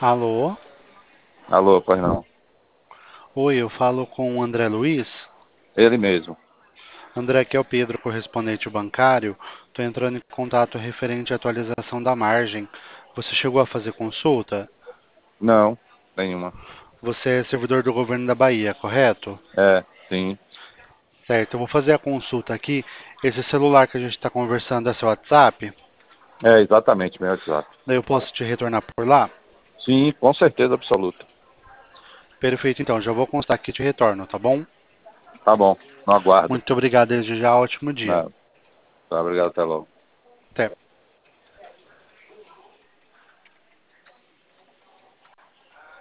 Alô? Alô, pois não. Oi, eu falo com o André Luiz. Ele mesmo. André, aqui é o Pedro, correspondente bancário. Estou entrando em contato referente à atualização da margem. Você chegou a fazer consulta? Não, nenhuma. Você é servidor do governo da Bahia, correto? É, sim. Certo, eu vou fazer a consulta aqui. Esse celular que a gente está conversando é seu WhatsApp? É exatamente meu WhatsApp. Daí eu posso te retornar por lá? Sim, com certeza absoluta. Perfeito, então. Já vou constar aqui e te retorno, tá bom? Tá bom, no aguardo. Muito obrigado desde já. Ótimo dia. Não, tá, obrigado, até logo.